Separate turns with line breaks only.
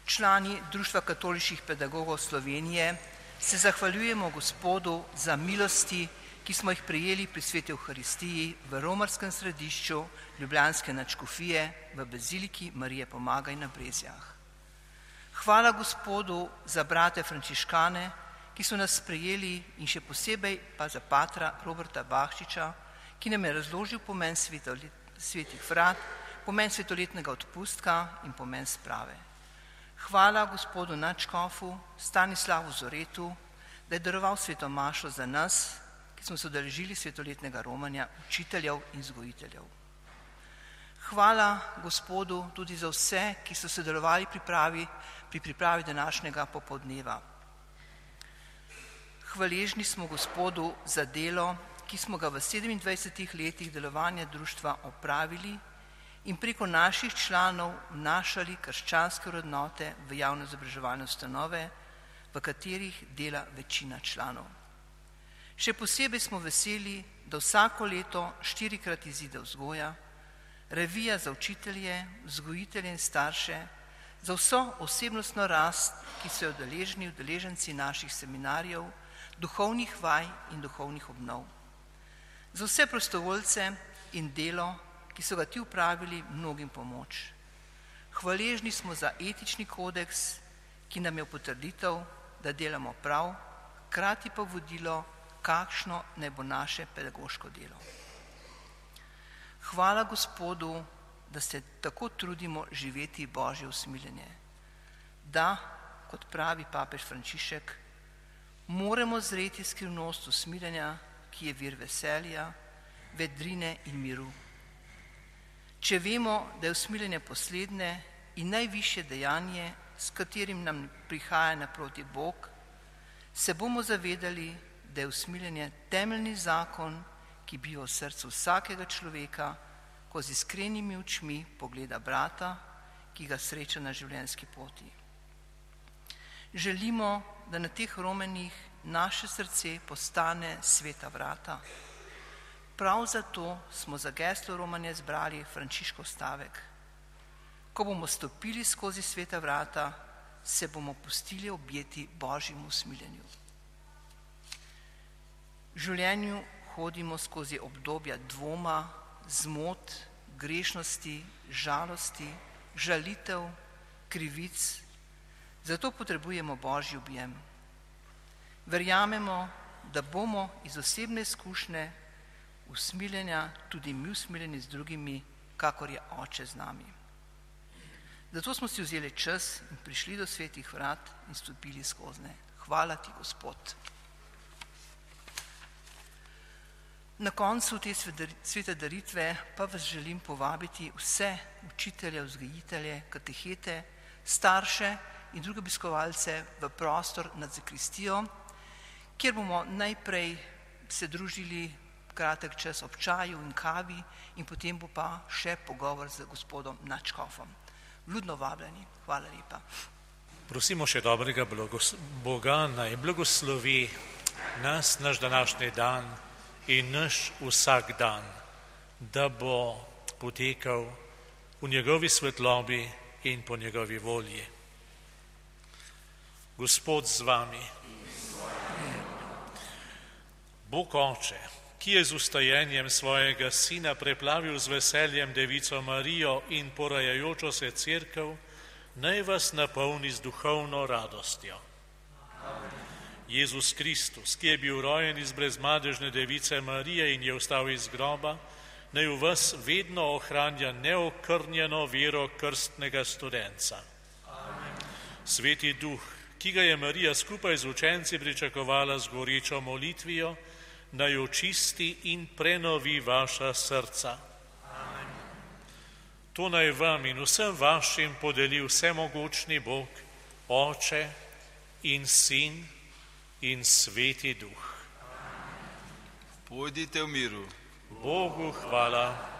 Člani Društva katoliških pedagogov Slovenije se zahvaljujemo Gospodu za milosti, ki smo jih prejeli pri Sveti Evharistiji v romarskem središču ljubljanske nadškofije v Baziliki Marije Pomagaj na Brezjah. Hvala Gospodu za brate frančiškane, ki so nas sprejeli, in še posebej pa za patra Roberta Bahčiča, ki nam je razložil pomen svetih vrat, pomen svetoletnega odpustka in pomen sprave. Hvala Gospodu nadškofu Stanislavu Zoretu, da je daroval sveto mašo za nas, ki smo se udeležili svetoletnega romanja učiteljev in vzgojiteljev. Hvala Gospodu tudi za vse, ki so sodelovali pri pripravi današnjega popoldneva. Hvaležni smo Gospodu za delo, ki smo ga v 27 letih delovanja društva opravili in preko naših članov vnašali krščanske vrednote v javno izobraževalne ustanove, v katerih dela večina članov. Še posebej smo veseli, da vsako leto 4-krat izide vzgoja, revija za učitelje, vzgojitelje in starše, za vso osebnostno rast, ki so jo udeleženci naših seminarjev, duhovnih vaj in duhovnih obnov. Za vse prostovoljce in delo, ki so ga ti upravili, mnogim pomoč. Hvaležni smo za etični kodeks, ki nam je potrditev, da delamo prav, hkrati pa vodilo, kakšno naj bo naše pedagoško delo. Hvala Gospodu, da se tako trudimo živeti Božje usmiljenje. Da, kot pravi papež Frančišek, moramo zreti skrivnost usmiljenja, ki je vir veselja, vedrine in miru. Če vemo, da je usmiljenje poslednje in najvišje dejanje, s katerim nam prihaja naproti Bog, se bomo zavedali, da je usmiljenje temeljni zakon, ki biva v srcu vsakega človeka, ko z iskrenimi očmi pogleda brata, ki ga sreča na življenjski poti. Želimo, da na teh romanjih naše srce postane sveta vrata. Prav zato smo za geslo romanja izbrali Frančiškov stavek: ko bomo stopili skozi sveta vrata, se bomo pustili objeti Božjemu usmiljenju. V življenju hodimo skozi obdobja dvoma, zmot, grešnosti, žalosti, žalitev, krivic, zato potrebujemo Božji objem. Verjamemo, da bomo iz osebne izkušnje usmiljenja tudi mi usmiljeni z drugimi, kakor je Oče z nami. Zato smo si vzeli čas in prišli do svetih vrat in stopili skoznje. Hvala ti, Gospod. Na koncu te svete daritve pa vas želim povabiti vse učitelje, vzgojitelje, katehete, starše in druge obiskovalce v prostor nad zakristijo, kjer bomo najprej se družili kratek čas ob čaju in kavi in potem bo pa še pogovor z gospodom nadškofom. Vljudno vabljeni. Hvala lepa.
Prosimo še dobrega Boga, naj blagoslovi nas, naš današnji dan in naš vsak dan, da bo potekal v njegovi svetlobi in po njegovi volji. Gospod z vami. Bog Oče, ki je z ustajenjem svojega Sina preplavil z veseljem Devico Marijo in porajajočo se cerkev, naj vas napolni z duhovno radostjo. Jezus Kristus, ki je bil rojen iz brezmadežne Device Marije in je vstal iz groba, naj v vas vedno ohranja neokrnjeno vero krstnega studenca. Sveti Duh, ki ga je Marija skupaj z učenci pričakovala z gorečo molitvijo, naj očisti in prenovi vaša srca. To naj vam in vsem vašim podeli vsemogočni Bog, Oče in Sin in Sveti Duh.
Pojdite v miru.
Bogu hvala.